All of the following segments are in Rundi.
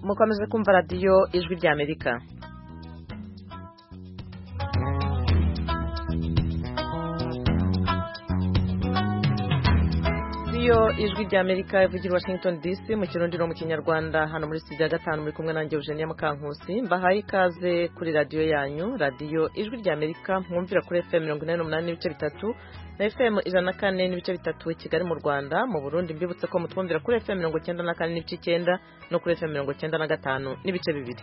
mukomeze kumva radiyo ijwi ry'Amerika. Ijwi ry'Amerika ivugira Washington DC mu kirundi no mu kinyarwanda. Hano muri studio ya gatanu muri kumwe nanjye Eugenia Mukankusi, mbahaye ikaze kuri radiyo yanyu, radiyo ijwi ry'Amerika mwumvira kuri FM 88.3 na FM 104.3 i Kigali mu Rwanda. Mu Burundi mbibutse ko mutwumvira kuri FM 94.9 no kuri FM 95.2.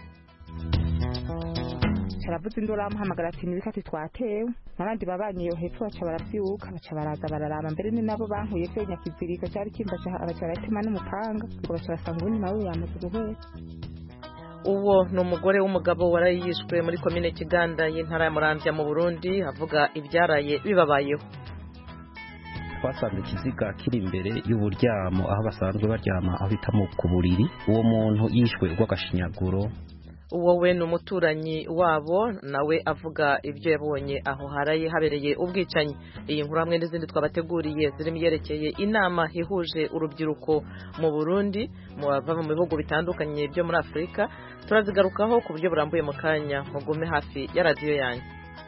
Charavuze indora muhamagara ati nibikati twatewe nabandi babanye yo hepfo baca baravyuka baca baraza bararaba mbere ni nabo bankuye ko nyakiziriko cyari kimbasha abacaratema n'umupanga ngo bashasanga undi nawe yamaze guhera. Uwo ni umugore w'umugabo warayishwe muri komine Kiganda y'intara ya Muramvya mu Burundi, avuga ibyaraye bibabayeho. Twasanze ikiziga kiri imbere y'uburyamo aho basanzwe baryama aho bita mu kuburiri. Uwo muntu yishwe rw'agashinyaguro. Uwo we ni umuturanyi wabo, nawe avuga ibyo yabonye aho haraye habereye ubwicanyi. Iyi nkuru hamwe n'izindi twabateguriye zirimo yerekeye inama ihuje urubyiruko mu Burundi bava mu bihugu bitandukanye byo muri Afurika turazigarukaho ku buryo burambuye mu kanya. Mugume hafi ya radiyo yanyu.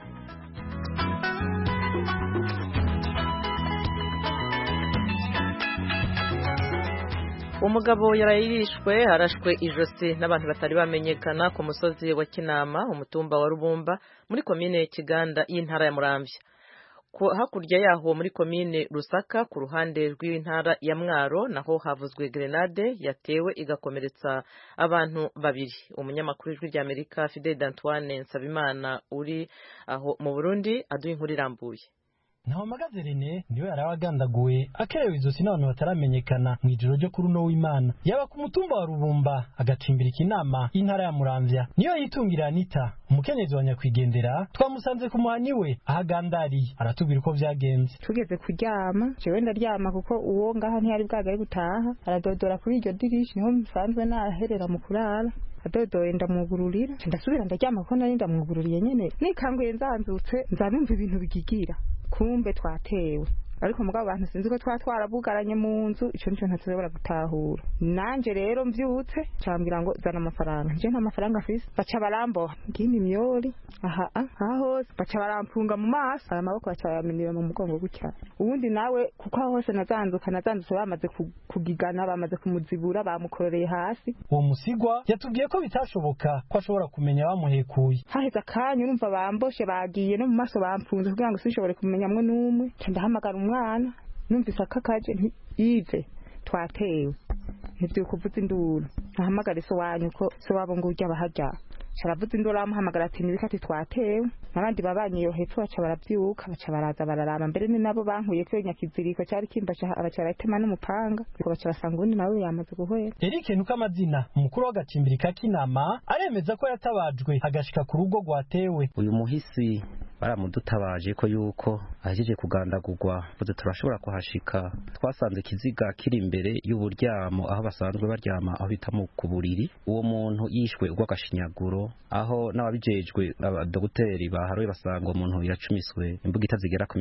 Umugabo yarayirishwe arashwe ijosi n'abantu batari bamenyekana ku musozi wa Kinama umutumba wa Rubumba muri komine Kiganda y'intara ya Muramvya. Hakurya yaho muri komine Rusaka ku ruhande rw'intara ya Mwaro naho havuzwe grenade yatewe igakomeretsa abantu babiri. Umunyamakuru w'ijwi ry'Amerika Fidel Antoine Nsabimana uri aho mu Burundi aduha inkuru irambuye. Ntawamagaze Rene niwe yarabagandaguwe akerewe izosi n'abantu bataramenyekana mu ijoro ryo kuri uno w'Imana. Yaba ku mutumba wa Rubumba agacimbira Kinama y'intara ya Muramvya. Niyo yitungira Anita umukenyezi wa nyakwigendera, twamusanze ku muhani we ahagandariye aratubwira uko vyagenze. Tugeze kuryama jewe ndaryama kuko uwo ngaha ntiyari bwagari gutaha, aradodora kuri iryo dirisha niho msanzwe naherera mu kurara. Adodoye ndamugururira ndasubira ndaryama ko nari ndamugururiye nyene nikanguye nzanzutse nzanumva ibintu bigigira kumbe twatewe. Ariko mugabo abantu sinzi ko twarabugaranye mu nzu, ico nico ntazobora gutahura. Nanje rero mvyutse cyambira ngo zana amafaranga, nje nta mafaranga afise. Baca baramboha ngimi myori hose baca barampunga mu maso, amaboko baca yaminira mu mugongo gutya. Ubundi nawe kuko hose nazandutse bamaze kugigana, bamaze kumuzibura, bamukororeye hasi. Uwo musigwa yatubwiye ko bitashoboka ko ashobora kumenya bamuhekuye. Haheze akanya urumva bamboshe bagiye no mu maso bampunze kugira ngo sinshobore kumenya mwe numwe. Ndahamagara umwana numvise akakaje nti Ive twatewe. Nivyo kuvuza induru. Ahamagara so wanyu ko so wabo ngo ujya bahajya. Charavuze induru amuhamagara ati nibikati twatewe nabandi babanye yo hepfo baca baravyuka baca baraza bararaba mbere ni nabo bankuye ko nyakiziriko cyari kimbasha abacaratema n'umupanga ngo baca basanga undi nawe yamaze guhera. Eric Nukamazina umukuru w'agacimbirika Kinama aremeza ko yatabajwe agashika ku rugo rwatewe. Uyu muhisi baramudutabaje ko yuko ahejeje kugandagurwa vuze turashobora kuhashika. Twasanze ikiziga kiri imbere y'uburyamo aho basanzwe baryama aho bita mu kuburiri. Uwo muntu yishwe rw'agashinyaguro aho n'ababijejwe abadogiteri baharoye basanga umuntu yacumiswe imbugita zigera ku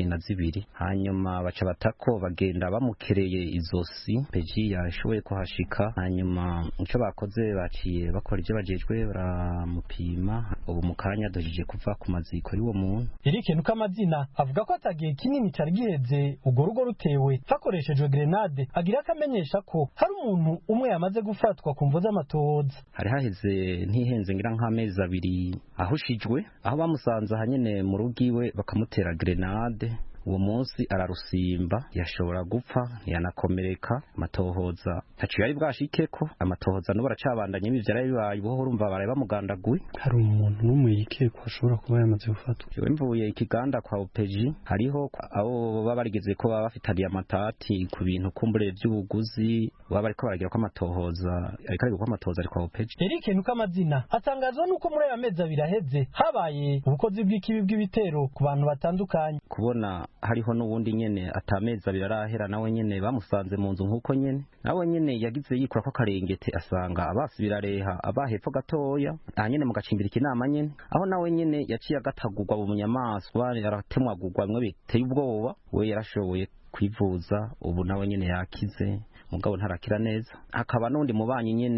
22. Hanyuma baca batako bagenda bamukereye izosi. Peji yashoboye kuhashika, hanyuma ico bakoze baciye bakora ivyo bajejwe baramupima. Ubu mukanya dojije kuva ku maziko y'uwo muntu. Eric Nukamazina avuga ko atagiye kinini cyari giheze ugo rugo rutewe hakoreshejwe grenade, agira akamenyesha ko hari umuntu umwe yamaze gufatwa ku mvo z'amatohoza. Hari haheze ntihenze ngira nk'amezi 2 ahushijwe aho bamusanze hanyene mu rugiwe bakamutera grenade. Uwo munsi ararusimba yashobora gupfa yanakomereka. Amatohoza ntacu yari bwashikeko, amatohoza no baracabandanye bivyara bibaye boho urumva baraye bamugandaguye. Hari umuntu n'umwe yikeko ashobora kuba yamaze gufatwa. Jewe mvuye Ikiganda kwa OPG hariho abo baba barigeze ko baba bafitaniye amatati ku bintu kumbure by'ubuguzi baba bariko baragira ko amatohoza ariko ko amatohoza ari kwa OPG. Eric Nukamazina atangazwa nuko muri aya mezi abiraheze habaye ubukozi bw'ikibi bw'ibitero ku bantu batandukanye. Kubona hariho n'ubundi nyene atameza birarahera nawe nyene bamusanze mu nzu nkuko nyene nawe nyene yagize yikura ko karengete asanga abasubira reha abahepfo gatoya anyene mu gacimbira Kinama nyene aho nawe nyene yaciye agatagurwa mu nyamaswa yaratemwagurwa mwe biteye ubwoba we yarashoboye kwivuza ubu nawe nyene yakize mugabo ntarakira neza. Hakaba n'undi mubanyi nyene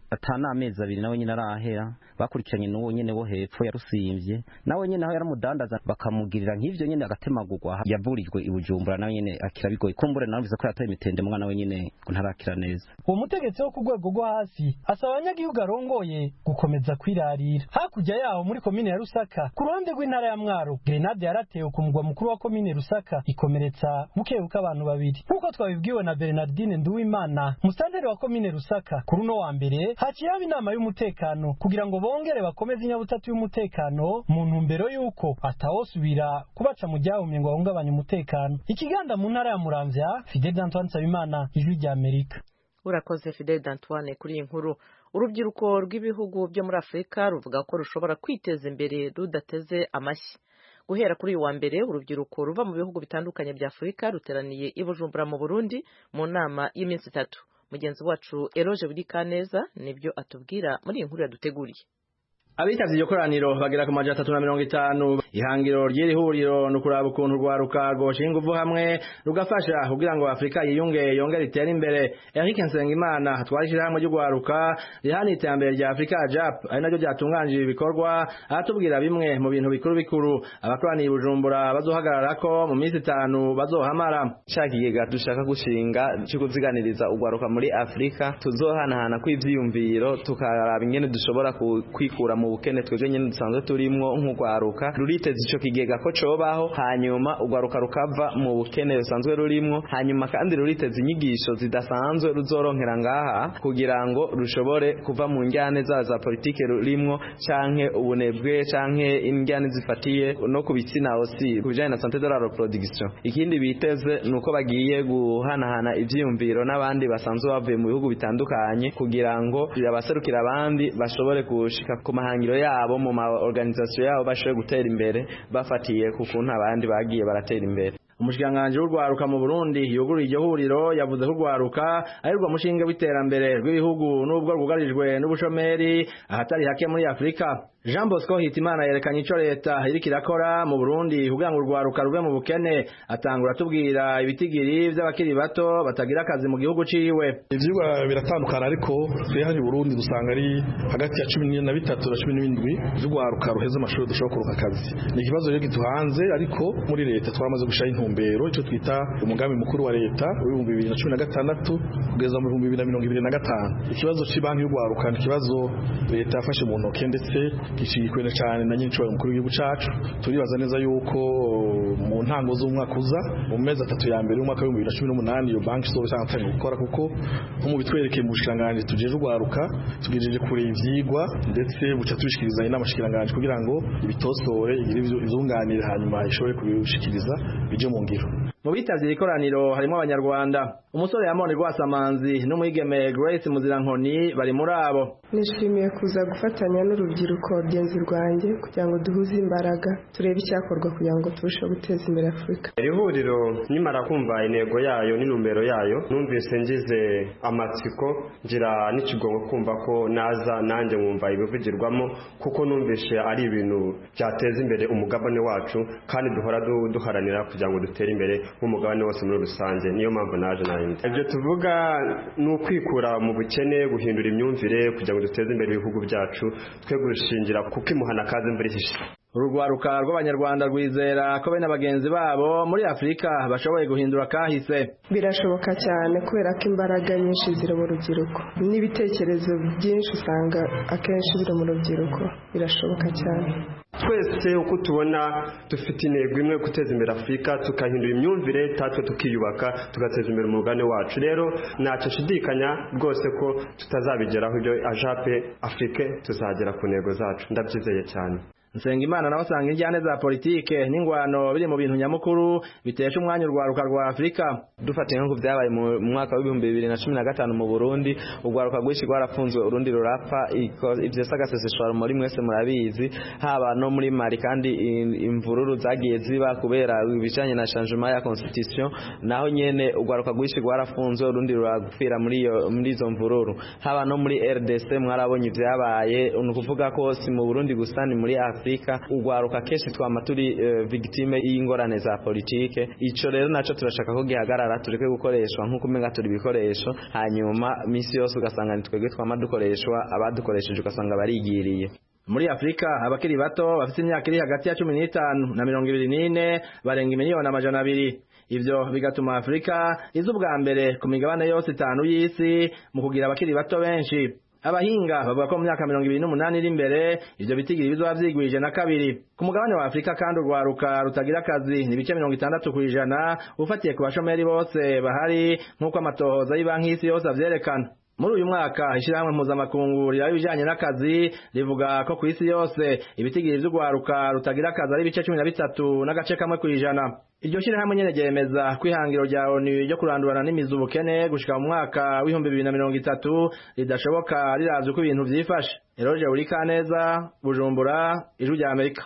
atana amezi abiri nawe nyine arahera bakurikiranye n'uwo nyene wo hepfo yarusimvye nawe nyene aho yaramudandaza bakamugirira nk'ivyo nyene agatemagurwa yavurijwe i Bujumbura nawe nyene akira bigoye kumbure narumvise ko yataye imitende mwana we nyene ntarakira neza. Uwo mutegetsi wo ku rwego rwo hasi asaba abanyagihugu arongoye gukomeza kwirarira. Hakurya yaho muri komine ya Rusaka ku ruhande rw'intara ya Mwaro grenade yaratewe ku mugwa mukuru wa komine Rusaka ikomeretsa bukebuka abantu babiri nkuko twabibwiwe na Bernardine Nduwimana musanteri wa komine Rusaka kuri uno wa mbere haciye haba inama y'umutekano kugira ngo bongere bakomeze inyabutatu y'umutekano mu ntumbero y'uko atawosubira kubaca mu ryahumye ngo bahungabanye umutekano. Ikiganda mu ntara ya Muramvya, Fidel Antoine Nsabimana, Ijwi rya Amerika. Urakoze Fidel Antoine kuri iyi nkuru. Urubyiruko rw'ibihugu byo muri Afrika ruvuga ko rushobora kwiteza imbere rudateze amashyi. Guhera kuri uyu wa mbere urubyiruko ruva mu bihugu bitandukanye bya Afrika ruteraniye i Bujumbura mu Burundi mu nama y'iminsi 3. Mugenzi wacu Eroje Burikaneza nibyo atubwira muri iyi nkuru yaduteguriye. Abitavye iryo koraniro bagera ku 350. Ihangiro ry'iri huriro no kuraba ukuntu rwaruka rwoshinga inguvu hamwe rugafasha kugira ngo Afrika yiyunge yongere itere imbere. Eric Nsengimana twashira hamwe ry'urwaruka rihana iterambere rya Afrika JAP ari naryo ryatunganije ibikorwa atubwira bimwe mu bintu bikuru abakoraniye Bujumbura bazohagararako mu minsi 5 bazohamara. Cakigega dushaka gushinga cyo kuziganiriza urwaruka muri Afrika tuzohanahana kw'ivyiyumviro tukaraba ingene dushobora kwikura mu bukene twebwe nyene dusanzwe turimwo nk'urwaruka ruriteze ico kigega ko cobaho hanyuma urwaruka rukava mu bukene rusanzwe rurimwo hanyuma kandi ruriteze inyigisho zidasanzwe ruzoronkera ngaha kugira ngo rushobore kuva mu njyane za politike rurimwo canke ubunebwe canke injyane zifatiye no kubitsina osi kubijanye na santé de la reproduction. Ikindi biteze nuko bagiye guhanahana ivyiyumviro n'abandi basanzwe bavuye mu bihugu bitandukanye kugira ngo abaserukira abandi bashobore gushika ku mahangiro yabo mu ma organisation yabo bashobore gutera imbere bafatiye ku kuntu abandi bagiye baratera imbere. Umushikanganje w'urwaruka mu Burundi yuguru iryo huriro yavuze ko urwaruka arirwo mushinga w'iterambere rw'ibihugu n'ubwo rwugarijwe n'ubushomeri ahatari hake muri Afrika. Jean Bosco Hitimana yerekanye ico leta iriko irakora mu Burundi kugira ngo urwaruka ruve mu bukene atangura tubwira ibitigiri vy'abakiri bato batagira akazi mu gihugu ciwe. Ivyigwa biratandukana ariko twehanye Burundi dusanga ari hagati ya 13 na 17 vy'urwaruka ruheze amashuri dushobora kuronka akazi. Ni ikibazo rero gituhanze ariko muri leta twamaze gushira intumbero ico twita umugambi mukuru wa leta wa 2016 kugeza mu 2025. Ikibazo cy'ibanki y'urwaruka ni ikibazo leta yafashe mu ntoke ndetse gishyigikiwe cyane na nyinshi mukuru w'igihugu cacu. Turibaza neza yuko mu ntango z'umwaka uza mu mezi 3 ya mbere y'umwaka wa 2018 iyo banki izoba itangiye gukora kuko nko mu bitwerekeye mu bushikanganje tujeje urwaruka tugejeje kure ivyigwa ndetse buca tubishikiriza n'amashikiranganje kugira ngo ibitosore igire izunganire hanyuma ishobore kubishikiriza bije mu ngiro. Mu bitavye ikoraniro harimo abanyarwanda umusore Yamoni Rwasamanzi n'umwigeme Grace Muzirankoni bari muri abo. Nishimiye kuza gufatanya n'urubyiruko ryenzi rwanjye kugira ngo duhuze imbaraga turebe icyakorwa kugira ngo turusheho guteza imbere Afrika. Iri huriro nimara kumva intego yayo n'intumbero yayo numvise ngize amatsiko ngira n'ikigongo kumva ko naza nanjye nkumva ibivugirwamo kuko numvise ari ibintu byateza imbere umugabane wacu kandi duhora duharanira kugira ngo dutere imbere nk'umugabane wose muri rusange. Niyo mpamvu naje nayindi ibyo tuvuga ni ukwikura mu bukene guhindura imyumvire kugira ngo duteze imbere ibihugu byacu twe gushingira kuko imuhana kaze mbere hishe. Urugwaruka rw'abanyarwanda rwizera ko bene abagenzi babo muri Afrika bashoboye guhindura kahise. Birashoboka cyane kubera ko imbaraga nyinshi ziri mu rubyiruko n'ibitekerezo byinshi usanga akenshi biri mu rubyiruko. Birashoboka cyane. Twese uko tubona dufite intego imwe guteza imbere Afrika tukahindura imyumvire tatwe tukiyubaka tugateza imbere umugabane wacu. Rero ntacyo shidikanya rwose ko tutazabigeraho ibyo ajape Afrika tuzagera ku ntego zacu ndabyizeye cyane. Nsengimana nawe asanga injyane za politike n'ingwano biri mu bintu nyamukuru bitesha umwanya urwaruka rwa Afrika. Dufatiye nko byabaye mu mwaka wa 2015 mu Burundi urwaruka rwinshi rwarafunzwe urundi rurapfa ivyo sagaseseshwa muri mwese murabizi haba no muri Mali kandi imvururu zagiye ziba kubera ibijanye na changement ya constitution naho nyene urwaruka rwinshi rwarafunzwe urundi ruragupfira muri izo mvururu haba no muri RDC mwarabonye ivyabaye ukuvuga ko si mu Burundi gusa ni muri Afrika Afrika ugwaruka kenshi twama turi victime y'ingorane za politike. Ico rero naco turashaka ko gihagarara, tureke gukoreshwa nkuko umenga turi bikoresho, hanyuma misi yose ugasanga nitwebwe twama dukoreshwa, abadukoresheje ugasanga barigiriye. Muri Afrika abakiri bato bafite imyaka iri hagati ya 15 na 24 barenga miliyoni 200. Ivyo bigatuma Afrika iza ubwa mbere ku migabane yose 5 y'isi mu kugira abakiri bato benshi. Abahinga bavuga ko mu myaka 28 iri imbere ivyo bitigiri bizoba vyigwije na kabiri. Ku mugabane wa Afrika kandi urwaruka rutagira akazi ni bice 60% ufatiye ku bashomeri bose bahari nk'uko amatohoza y'Ibanki y'Isi yose avyerekana. Muri uyu mwaka ishirahamwe mpuzamakungu rirabijanye n'akazi rivuga ko ku isi yose ibitigiri vy'urwaruka rutagira akazi ari bice 13 n'agace kamwe kwijana. Iryo shirahamwe nyene ryemeza kwihangiro rya ONU ryo kurandurana n'imizi ubukene gushika mu mwaka w'2030 ridashoboka rirazwe ko ibintu vyifashe. Eroje Urikaneza, Bujumbura, Ijwi rya Amerika.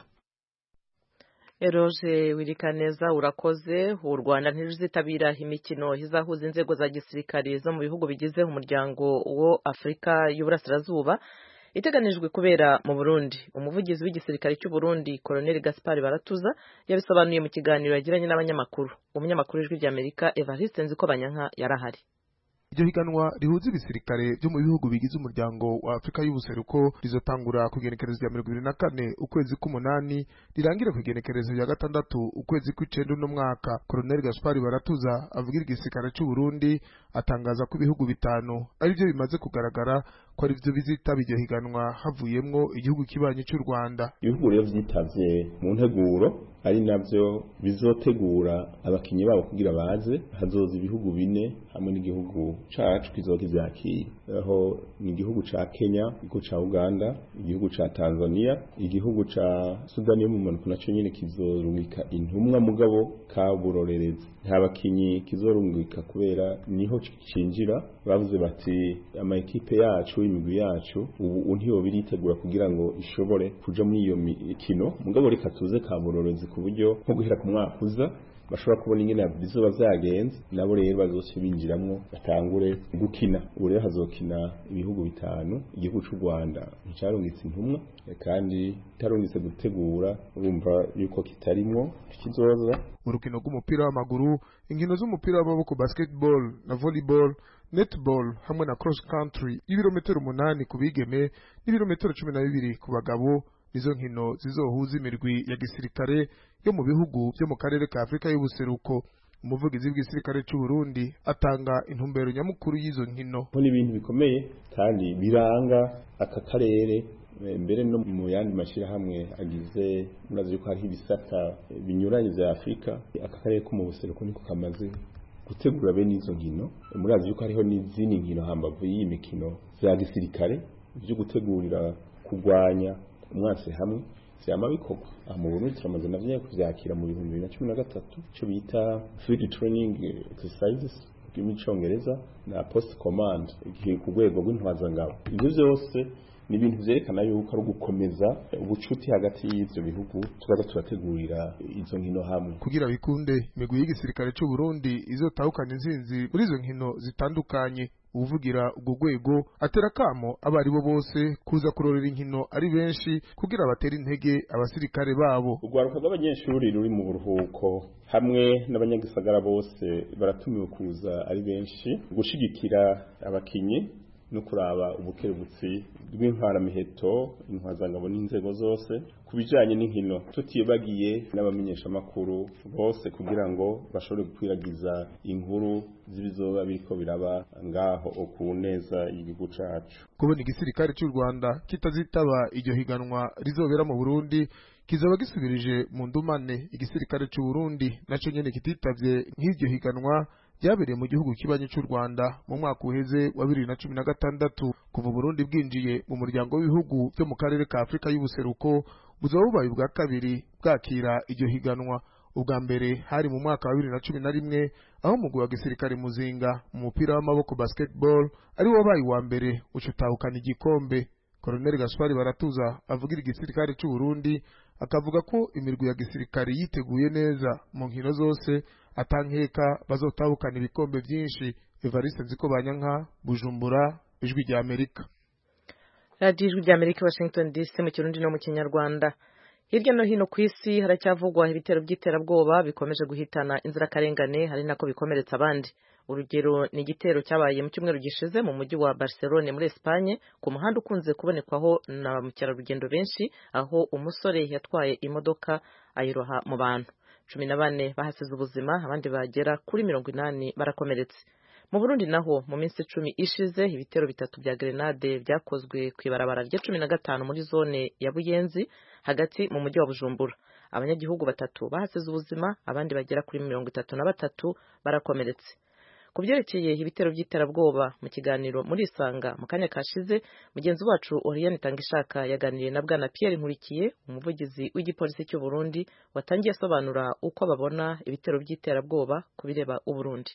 Eroje Wirikaneza urakoze. U Rwanda ntiruzitabira imikino izahuza inzego za gisirikare zo mu bihugu bigize umuryango wo Afrika y'Uburasirazuba iteganijwe kubera mu Burundi. Umuvugizi w'igisirikare cy'u Burundi Colonel Gaspard Baratuza yabisobanuye mu kiganiro yagiranye n'abanyamakuru. Umunyamakuru w'Ijwi rya Amerika Evariste Nzikobanyanka yarahari. Iryo higanwa rihuza ibisirikare byo mu bihugu bigize umuryango wa Afrika y'Ubuseruko rizotangura ku igenekerezo rya 2024 ukwezi k'umunani rirangira ku igenekerezo rya 6 ukwezi kw'icenda no mwaka. Colonel Gaspard Baratuza avugira igisirikare cy'u Burundi atangaza ko ibihugu bitanu ari byo bimaze kugaragara ko ari byo bizitaba iryo higanwa havuyemwo igihugu kibanyi cy'u Rwanda. Ibihugu rero vyitavye mu nteguro ari navyo bizotegura abakinyi babo kugira baze, hazoza ibihugu 4 hamwe n'igihugu cacu kizokivyakira. Aho ni igihugu ca Kenya, igihugu ca Uganda, igihugu ca Tanzania, igihugu ca Sudani yo mu manuko naco nyene kizorungika intumwa mugabo kaburorereza. Nta bakinyi kizorungika kubera niho cinjira, bavuze bati ama ekipe yacu imigwi yacu ubu ntiyo biritegura kugira ngo ishobore kuja muri iyo mikino, mugabo reka tuze kaburorereza ku buryo nko guhera ku mwaka uza bashobora kubona ingene bizoba vyagenze, nabo rero bazoce binjiramwo batangure gukina. Ubu rero hazokina ibihugu bitanu, igihugu c'u Rwanda nticarungitse intumwa kandi tarungitse gutegura, urumva yuko kitarimwo kizoza. Urukino rw'umupira w'amaguru, inkino z'umupira w'amaboko basketball na volleyball, netball hamwe na cross country ibirometero 8 ku bigeme n'ibirometero 12 ku bagabo nizo nkino zizohuza imirwi ya gisirikare yo mu bihugu byo mu karere ka Afrika y'Ubuseruko. Umuvugizi w'igisirikare cy'u Burundi atanga intumbero nyamukuru y'izo nkino. Ni ibintu bikomeye kandi biranga aka karere, mbere no mu yandi mashirahamwe agize, murazi yuko hari ibisata binyuranye vya Afrika. Aka karere ko mu buseruko niko kamaze gutegura bene izo nkino. Murazi yuko hariho n'izindi nkino hambavu y'iyi mikino vya gisirikare byo gutegurira kugwanya umwase hamwe vyama bikorwa. Mu Burundi turamaze navyo kuvyakira mu 2013 cyo bita field training exercises mu Congereza na post command igihe ku rwego rw'intwazangabo. Ibyo byose ni ibintu vyerekana yuko ari gukomeza ubucuti hagati y'ivyo bihugu tubaza turategurira izo nkino hamwe kugira bikunde. Imigwi y'igisirikare cy'u Burundi izotahukana inzinzi muri izo nkino zitandukanye. Uvugira ubwo rwego atera kamo abari bo bose kuza kurorera inkino ari benshi kugira batera intege abasirikare babo. Urwaruka rw'abanyeshuri ruri mu buruhuko hamwe n'abanyagisagara bose baratumiwe kuza ari benshi gushigikira abakinyi no kuraba ubukerebutsi rw'intwaramiheto, intwazangabo n'inzego zose kubijanye n'inkino, tutibagiye n'abamenyesha makuru bose kugira ngo bashobore gukwiragiza inkuru z'ibizoba biriko biraba ngaho okuneza y'igihugu cacu. Kubona igisirikare cy'u Rwanda kitazitaba iryo higanwa rizobera mu Burundi kizoba gisubirije mu ndumane igisirikare cy'u Burundi naco nyene kititavye nk'iryo higanwa byabereye mu gihugu kibanye cy'u Rwanda mu mwaka uheze wa 2016. Kuva Burundi bwinjiye mu muryango w'ibihugu byo mu karere ka Afrika y'Ubuseruko buzoba bubaye bwa kabiri bwakira iryo higanwa. Ubwa mbere hari mu mwaka wa 2011 aho umugwi wa gisirikare Muzinga mu mupira w'amaboko basketball ari wabaye wa mbere ucutahukana igikombe. Colonel Gaspard Baratuza avugira igisirikare cy'u Burundi akavuga ko imirwi ya gisirikare yiteguye neza mu nkino zose atankeka bazotahukana ibikombe byinshi. Evariste Nzikobanyanka, Bujumbura, Ijwi rya Amerika. Radio Ijwi rya Amerika, Washington DC mu Kirundi no mu Kinyarwanda. Hirya no hino ku isi haracyavugwa ibitero by'iterabwoba bikomeje guhitana inzirakarengane hari nako bikomeretsa abandi. Urugero ni igitero cyabaye mu cyumweru gishize mu mujyi wa Barcelone muri Espagne ku muhanda ukunze kubonekwaho na mukerarugendo benshi, aho umusore yatwaye imodoka ayiroha mu bantu. 14 bahasize ubuzima, abandi bagera kuri 80 barakomeretse. Mu Burundi naho mu minsi 10 ishize ibitero 3 bya grenade byakozwe ku ibarabara rya 15 muri zone ya Buyenzi hagati mu mujyi wa Bujumbura. Abanyagihugu 3 bahasize ubuzima, abandi bagera kuri 33 barakomeretse. Ku byerekeye ibitero by'iterabwoba mu kiganiro muri Isanga mu kanya kashize, mugenzi wacu Oriane Tangishaka yaganiriye na Bwana Pierre Nkurikiye, umuvugizi w'igipolisi cy'u Burundi, watangiye asobanura uko babona ibitero by'iterabwoba kubireba u Burundi.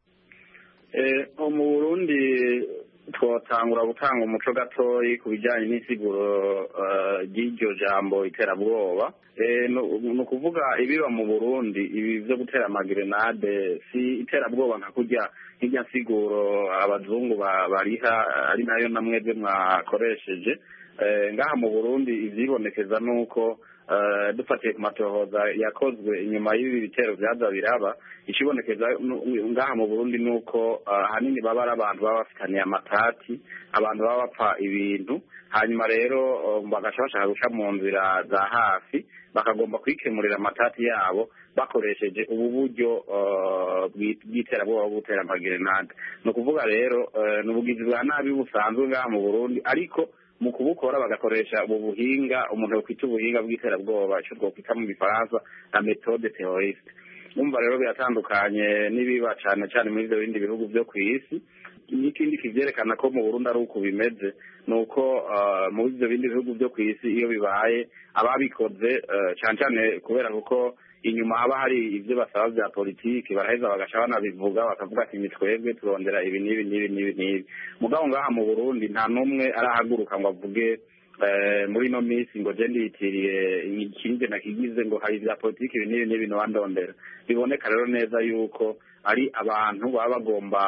Mu Burundi twatangura gutanga umuco gatoyi ku bijyanye n'insiguro ry'iryo jambo iterabwoba. Ni ukuvuga ibiba mu Burundi, ibi byo gutera amagrenade si iterabwoba nka kurya nk'irya nsiguro abazungu bariha ari nayo namwebwe mwakoresheje. Ngaha mu Burundi ivyibonekeza nuko dufatiye ku matohoza yakozwe inyuma y'ibi bitero byaza biraba, ikibonekeza ngaha mu Burundi nuko hanini baba ari abantu baba bafitaniye amatati, abantu baba bapfa ibintu, hanyuma rero bagaca bashaka guca mu nzira za hafi bakagomba kwikemurira amatati yabo bakoresheje ubu buryo bw'iterabwoba bwo gutera amagrenade. Ni ukuvuga rero ni ubugizi bwa nabi busanzwe ngaha mu Burundi, ariko mu kubukora bagakoresha ubu buhinga umuntu yokwita ubuhinga bw'iterabwoba, icyo twokwita mu Gifaransa la méthode terroriste. Numva rero biratandukanye n'ibiba cyane cyane muri ibyo bindi bihugu byo ku isi. N'ikindi kivyerekana ko mu Burundi ari uko bimeze nuko mu ibyo bindi bihugu byo ku isi iyo bibaye ababikoze cyane cyane kubera kuko inyuma haba hari ibyo basaba bya politiki, baraheza bagaca banabivuga bakavuga ati twebwe turondera ibi n'ibi. Mugabo ngaha mu Burundi nta numwe arahaguruka ngo avuge muri no minsi ngo je nditiriye ikindi nakigize ngo hari bya politiki ibi n'ibi no bandondera. Biboneka rero neza yuko ari abantu baba bagomba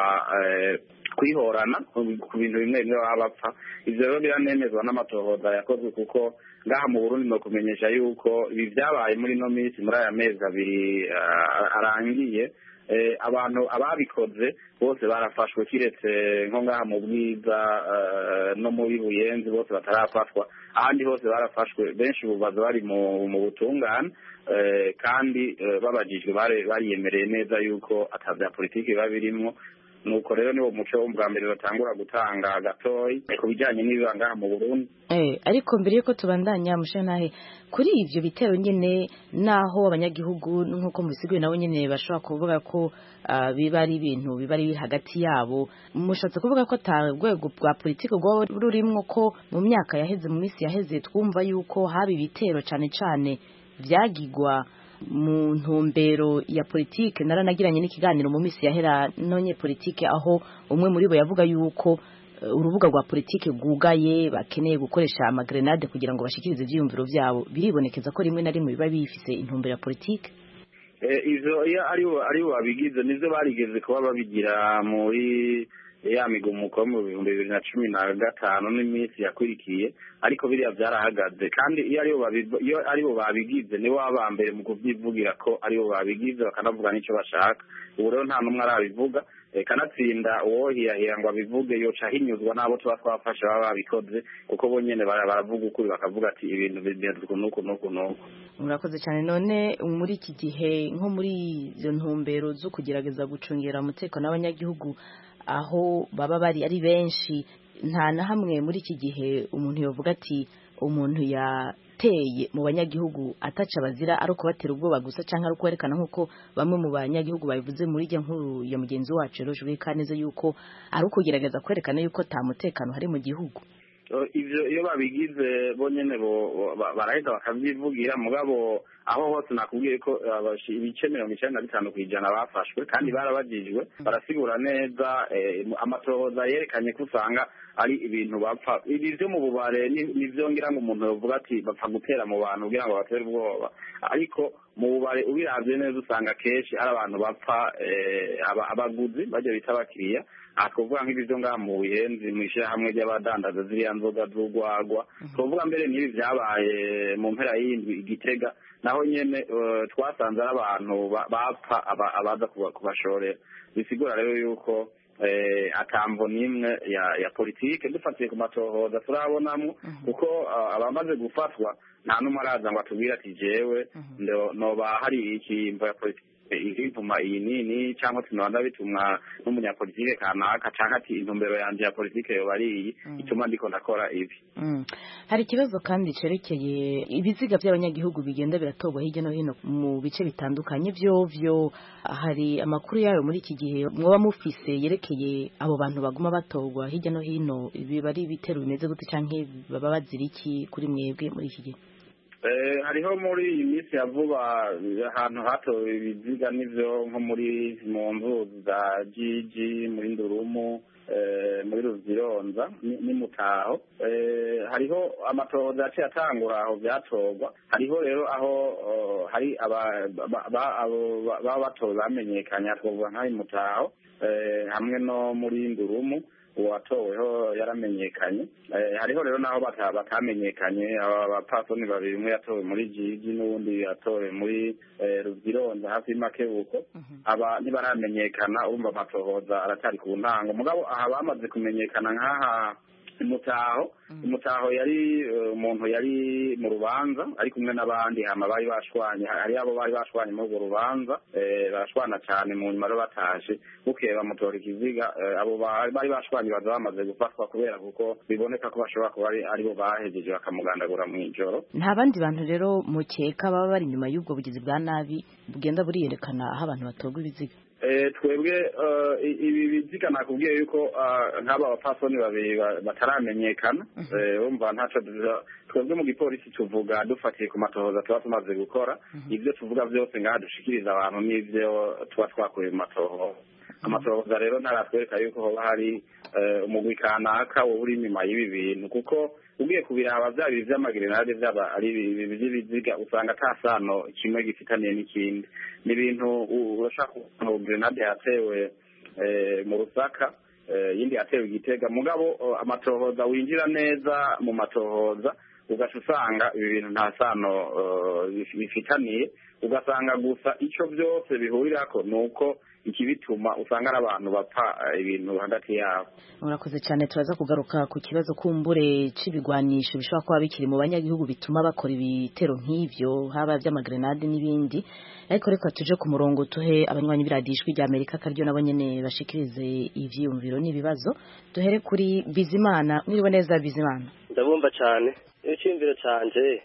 kwihorana ku bintu bimwe bimwe baba bapfa. Ivyo rero biranemezwa n'amatohoza yakozwe kuko ngaha mu Burundi no kumenyesha yuko ibi byabaye muri no minsi muri aya mezi abiri arangiye, abantu ababikoze bose barafashwe kiretse nko ngaha mu Bwiza no muri Buyenzi bose batarafatwa, ahandi hose barafashwe, benshi bubaza bari mu butungane kandi babajijwe bariyemereye neza yuko atavya politiki babirimwo. Nuko rero niwo muco wo bwa mbere batangura gutanga gatoyi ku bijyanye n'ibanga mu Burundi. Ariko mbere yuko tubandanya mushanahe kuri ivyo bitero nyene, naho abanyagihugu nkuko mubisiguye nabo nyene bashobora kuvuga ko biba ari ibintu biba ari hagati yabo, mushatse kuvuga ko atagwego bwa politiki rwo rurimwo, ko mu myaka yaheze mu minsi yaheze twumva yuko haba ibitero cane cane vyagigwa mu ntumbero ya politike. Naranagiranye n'ikiganiro mu minsi yahera nonye politike, aho umwe muri bo yavuga yuko urubuga rwa politike rwugaye, bakeneye gukoresha amagrenade kugira ngo bashikirize ivyiyumviro vyabo. Biribonekeza ko rimwe na rimwe biba bifise intumbero ya politike. Ivyo ari babigize nivyo barigeze kuba babigira muri ya migumuko mu 2015 n'iminsi yakurikiye, ariko biriya byarahagaze. Kandi iyo aribo babigize nibo baba mbere mu kuvyivugira ko aribo babigize, bakanavuga n'icyo bashaka. Ubu rero nta numwe arabivuga, kanatsinda uwohiyahiya ngo abivuge yoca hinyuzwa n'abo tuba twafashe baba babikoze, kuko bo nyene baravuga ukuri bakavuga ati ibintu bigenze nuko. Murakoze cyane. None muri iki gihe nko muri izo ntumbero zo kugerageza gucungera umutekano w'abanyagihugu aho baba bari ari benshi, nta na hamwe muri iki gihe umuntu yovuga ati umuntu yateye mu banyagihugu ataca bazira ari ukubatera ubwoba gusa, canke ari ukwerekana nk'uko bamwe mu banyagihugu babivuze muri irya nkuru ya mugenzi wacu Roje Kaneze yuko ari ukugerageza kwerekana yuko ata mutekano hari mu gihugu. Ivyo iyo babigize bo nyene baraheza bakavyivugira, mugabo aho hose nakubwiye ko ibice 95% bafashwe kandi barabajijwe, barasigura neza amatohoza yerekanye ko usanga ari ibintu bapfa. Ibi vyo mu bubare nivyo ngira ngo umuntu yovuga ati bapfa gutera mu bantu kugira ngo batere ubwoba, ariko mu bubare ubiravye neza usanga kenshi ari abantu bapfa abaguzi bajya bita abakiriya aha twovuga nk'ibi vyo ngaha mu Buyenzi mw'ishirahamwe ry'abadandaza ziriya nzoga z'urwagwa twovuga mbere n'ibi vyabaye mu mpera y'indwi Igitega naho nyene twasanze ari abantu bapfa abaza kubashorera bisigura rero yuko atamvo nimwe ya politike dufatiye ku matohoza turabonamwo kuko abamaze gufatwa nta n'umwe araza ngo atubwire ati jewe noba hari ikimvo ya politike ivuma iyi nini cyangwa tunanda bitumwa n'umunyapolitike kanaka cyangwa ati intumbero yanje ya politike yoba ari iyi ituma ndiko ndakora ibi. Hari ikibazo kandi cerekeye ibiziga by'abanyagihugu bigenda biratorwa hirya no hino mu bice bitandukanye vyo hari amakuru yayo muri iki gihe mwoba mufise yerekeye abo bantu baguma batorwa hirya no hino biba ari ibitero bimeze gute canke baba bazira iki kuri mwebwe muri iki gihe? Hariho muri iyi minsi ya vuba ahantu hatowe ibiziga n'ivyo nko muri mu nzuzi za Jiji muri Ndurumu muri Ruzironza ni Mutaho hariho amatohoza yaciye atangura aho byatorwa hariho rero aho hari baba batowe bamenyekanye twovuga nk'aho Mutaho hamwe no muri Ndurumu uwatoweho yaramenyekanye hariho rero naho batamenyekanye abapasoni babiri umwe yatowe muri Jiji n'uwundi yatowe muri Ruzironza hafi y'Makebuko aba ntibaramenyekana urumva amatohoza aracyari ku ntango mugabo aha bamaze kumenyekana nk'aha Mutaho yari umuntu yari mu rubanza ari kumwe n'abandi hama bari bashwanye hari abo bari bashwanye muri urwo rubanza barashwana cyane mu nyuma batashe bukeye bamutora ikiziga abo bari bashwanye baza bamaze gufatwa kubera kuko biboneka ko bashobora kuba aribo bahejeje bakamugandagura mu ijoro. Nta bandi bantu rero mukeka baba bari inyuma y'ubwo bugizi bwa nabi bugenda buriyerekana aho abantu batorwa ibiziga? Twebwe ibi biziga nakubwiye yuko nk'aba bapasoni babiri bataramenyekana umva ntaco twebwe mu gipolisi tuvuga dufatiye ku matohoza tuba tumaze gukora ibyo tuvuga byose ngaha dushikiriza abantu n'ivyo tuba twakuye mu matohoza amatohoza rero ntaratwereka yuko hoba hari umugwi kanaka wowe uri inyuma y'ibi bintu kuko ugiye kubiraba vya bibiri vy'amagerenade vyaba ari ibiziga usanga ata sano kimwe gifitaniye n'ikindi ni ibintu urashaka kubona grenade yatewe mu Rusaka yindi yatewe Igitega mugabo amatohoza winjira neza mu matohoza ugaca usanga ibi bintu nta sano bifitaniye ugasanga gusa ico byose bihurirako nuko ikibituma usanga ari abantu bapfa ibintu hagati yabo. Murakoze cyane turaza kugaruka ku kibazo kumbure c'ibigwanisho bishobora kuba bikiri mu banyagihugu bituma bakora ibitero nk'ivyo haba vy'amagrenade n'ibindi ariko reka tuje ku murongo tuhe abanywanyi biradishwe rya Amerika karyo nabo nyene bashikirize ivyiyumviro n'ibibazo duhere kuri Bizimana. Mwiriwe neza Bizimana? Ndabumva cyane icyumviro canje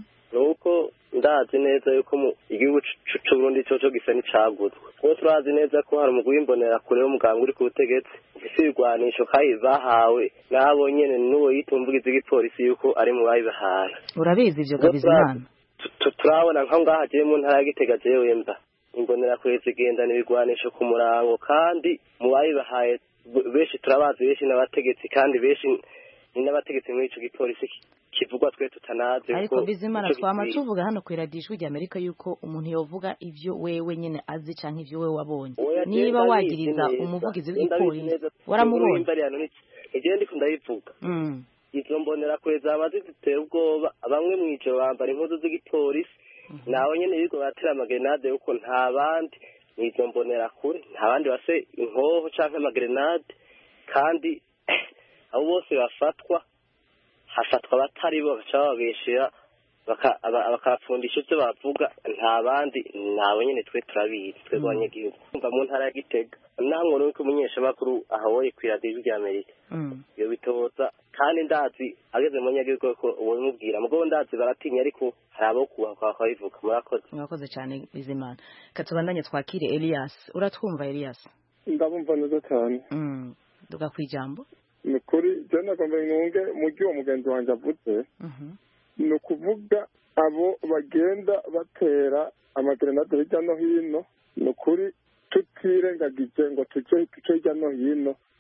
nuko ndazi neza yuko mu igihugu c'u Burundi cyo gisa n'icaguzwe kuko turazi neza ko hari umugwi w'imbonera kure w'umuganga uri ku butegetsi ufise ibigwanisho kandi bahawe nabo nyene n'uwo yitumvugiza igipolisi yuko ari mu bayibahaye. Urabizi ivyo Bizimana? Turabona nka ngaha je mu ntara ya Gitega jewe mba imbonera kure zigendana ibigwanisho ku murango kandi mu bayibahaye benshi turabazi benshi n'abategetsi kandi benshi ni n'abategetsi muri ico gipolisi kivugwa twe tutanazi ariko Bizimana twama tuvuga hano ku radishwe rya Amerika yuko umuntu yovuga ivyo wewe nyene azi canke ivyo wewe wabonye niba wagiriza umuvugizi w'igipolisi waramubonye ije ndiko ndayivuga izo mbonera kweza amazi zitera ubwoba bamwe mwijoro bambara impuzu z'igipolisi naho nyene bigo batera amagrenade yuko nta bandi nizo mbonera kure nta bandi base inkoho canke amagrenade kandi abo bose bafatwa hafatwa batari bo baca babeshera bakapfundisha ivyo bavuga nta bandi nabo nyene twe turabizi twe abanyagihugu mva mu ntara ya Gitega naho nuko umunyeshamakuru ahawoye kwiradiyo rya Amerika iyo bitoza kandi ndazi ageze mu nyagihugu ko uwo mubwira mugabo ndazi baratinya ariko hari abo kuba bivuga. Murakoze cyane Bizimana. Katubandanye twakire Elias. Uratwumva Elias? Ndabumva neza cyane. Duga kwijambo. Ni kuri jana kwamba ngunge mugi wa mugenzi wanje avuze ni ukuvuga abo bagenda batera amagrenade hirya no hino ni ukuri tutirengagije ngo tuce hirya no hino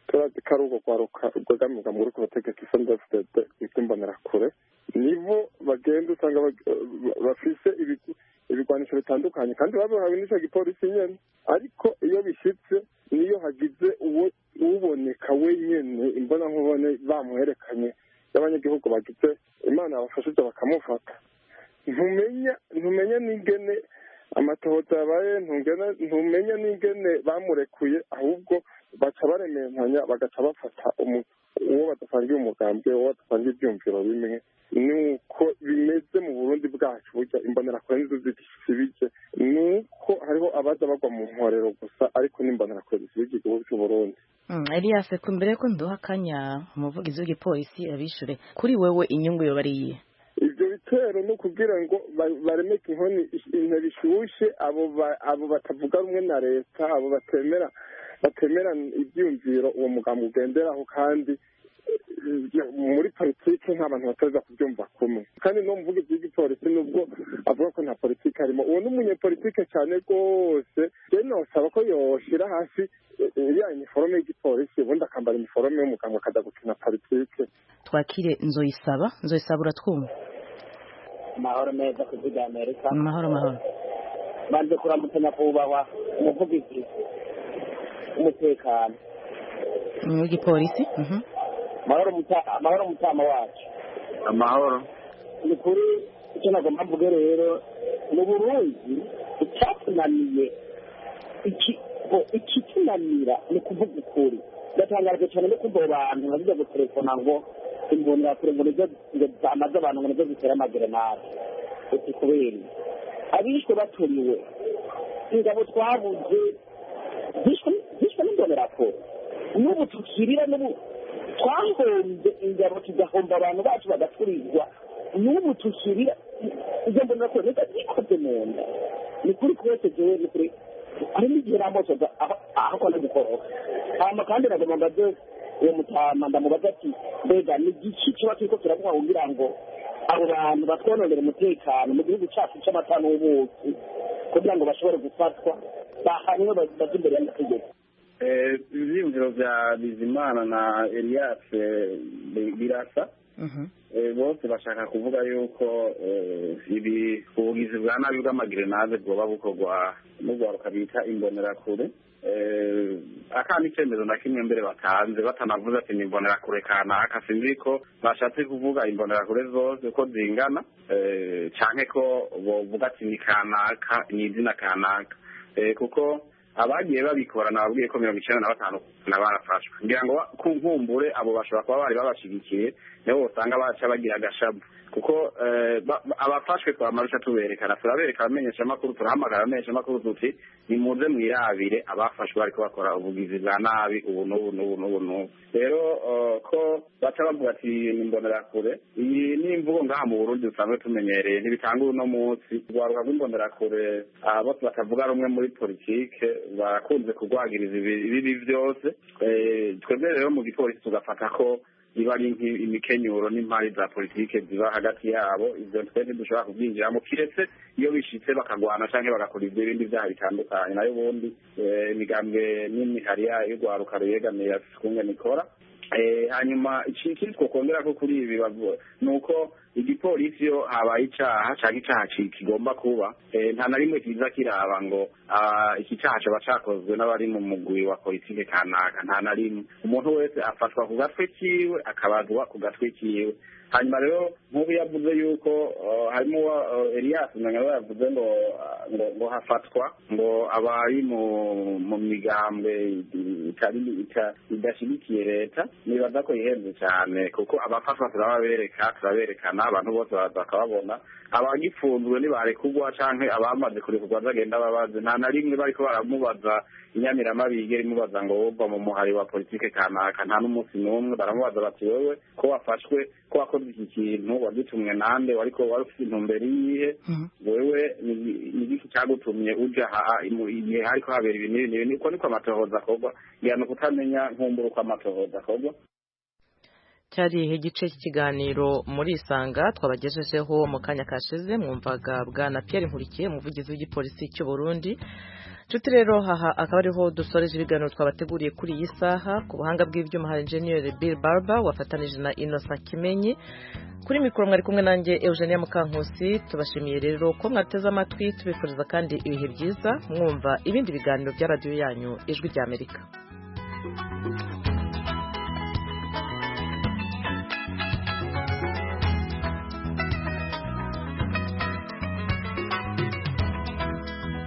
turazi ko ari urwo rwaruka rwegamirwa muri ku bategetsi FNDD iby'imbonerakure nibo bagenda usanga bafise ibigwanisho bitandukanye kandi babihawe n'icyo gipolisi nyene ariko iyo bishitse niyo hagize uboneka wenyene imbonankubone bamwerekanye y'abanyagihugu bagize imana yabafashije bakamufata ntumenya n'ingene amatohoza yabaye ntumenya n'ingene bamurekuye ahubwo baca baremeranya bagaca bafata uwo badasangiye umugambwe uwo badasangiye ibyumviro bimwe nuko bimeze mu Burundi bwacu burya imbonerakure nizo zisibije nuko hariho abaza bagwa mu nkorero gusa ariko n'imbonerakure zisibije igihugu cy'u Burundi. Elias ko mbere ko nduha akanya umuvugizi w'igipolisi abishure kuri wewe inyungu yo bariye ivyo bitero no kugira ngo baremeke inkoni intebe ishushe abo batavuga rumwe na leta abo batemera ibyumviro uwo mugambo ugenderaho kandi muri politiki nta bantu bataza kubyumva kumwe kandi no mvuga iby'igipolisi nubwo avuga ko nta politiki arimo uwo n'umunyepolitike cyane rwose rero nosaba ko yoshira hasi iriya iniforome y'igipolisi ubundi akambara iniforome y'umuganga akaza gukina politiki. Twakire Nzoyisaba uratwumva? Amahoro meza kuziga Amerika. Mahoro banze kuramutsa nyakubahwa umuvugizi umutekano w'igipolisi. Amahoro mutama wacu. Amahoro. Ni kuri icyo nagomba mvuge rero mu Burundi icyatunaniye ikitunanira ni kuvuga ukuri. Ndatangaje cyane no kumva abantu bagiye gutelefona ngo imbonerakure ngo nizo zamaze abantu ngo nizo zitera amagerenade. Uti kubera abishwe baturiwe ingabo twabuze zishwe n'imbonerakure n'ubu tukirira n'ubu twahombye ingabo tugahomba abantu bacu bagaturirwa n'ubu tukirira izo mbonerakure nizo zikoze mu nda ni kuri twese jewe ni kuri ari n'igihe ramosoza aho kone gukoroka hama kandi nagomba mbaze uwo mutama ndamubaza ati mbega ni igiki kiba kiriko kiravuga kugira ngo abo bantu batwononera umutekano mu gihugu cyacu cy'amata n'ubuki kugira ngo bashobore gufatwa bahanwe baje imbere y'amategeko. Ivyiyumviro vya Bizimana na Elias birasa bose bashaka kuvuga yuko ubugizi bwa nabi bw'amagerenade bwoba bukorwa n'urwaruka bita imbonerakure akandi icyemezo na kimwe mbere batanze batanavuze ati ni imbonerakure kanaka sinzi ko bashatse kuvuga imbonerakure zose ko zingana canke ko bovuga ati ni kanaka ni izina kanaka kuko abagiye babikora nababwiye ko 95 barafashwe ngira ngo ku nkumbure abo bashobora kuba bari babashigikiye nibo usanga baca bagira agashabu kuko abafashwe twamarusha tuberekana turabereka abamenyesha makuru turahamagara abamenyesha makuru tuti nimuze mwirabire abafashwe bariko bakora ubugizi bwa nabi ubu n'ubu rero ko baca bavuga ati nimbonerakure iyi ni imvugo ngaha mu Burundi usanzwe tumenyereye ntibitanga uno munsi rwaruka rw'imbonderakure bose batavuga rumwe muri politike barakunze kurwagiriza ibi byose twebwe rero mu gipolisi tugafata ko iba ari imikenyuro n'impari za politike ziba hagati yabo ivyo twese dushobora kubyinjiramo kiretse iyo bishitse bakagwana canke bagakora ibindi byaha bitandukanye nayo ubundi imigambwe n'imihari yayo rwaruka ruyegamiye afise nikora hanyuma ikindi twokongera ko kuri ibi nuko igipolisi yo habaye icaha canke icaha kigomba kuba nta na rimwe kiza kiraba ngo iki caha coba cakozwe n'abari mu mugwi wa politike kanaka nta na rimwe umuntu wese afatwa ku gatwe kiwe akabazwa ku gatwe kiwe hanyuma rero nk'ubu yavuze yuko harimo Elias nawe yavuze ngo hafatwa ngo abari mu migambwe idashyigikiye leta nibaza ko ihenze cyane kuko abafatwa turaberekana abantu bose bakababona abagifunzwe nibarekugwa canke abamaze kurekurwa bagenda babaze nta na rimwe bariko baramubaza inyamiramabi imubaza ngo wova mu muhari wa politike kanaka nta n'umunsi n'umwe baramubaza bati wewe ko wafashwe ko wakoze iki kintu wagitumwe nande wariko wari ufite intumbero yihe wewe ni iki cyagutumye uja igihe hariko habera ibintu niko amatohoza akorwa ngira no kutamenya nkumbura uko amatohoza akorwa. cyari igice cy'ikiganiro muri Isanga twabagejejeho mu kanya kashize mwumvaga bwana Pierre Nkurikiye umuvugizi w'igipolisi cy'u Burundi. Nshuti rero haha akaba ariho dusoreje ibiganiro twabateguriye kuri iyi saha. Ku buhanga bw'ibyuma hari Engineer Bill Barber wafatanije na Innocent Kimenyi. Kuri mikoro mwari kumwe nanjye Eugenia Mukankusi. Tubashimiye rero ko mwateze amatwi, tubifuriza kandi ibihe byiza mwumva ibindi biganiro bya radio yanyu Ijwi ry'Amerika.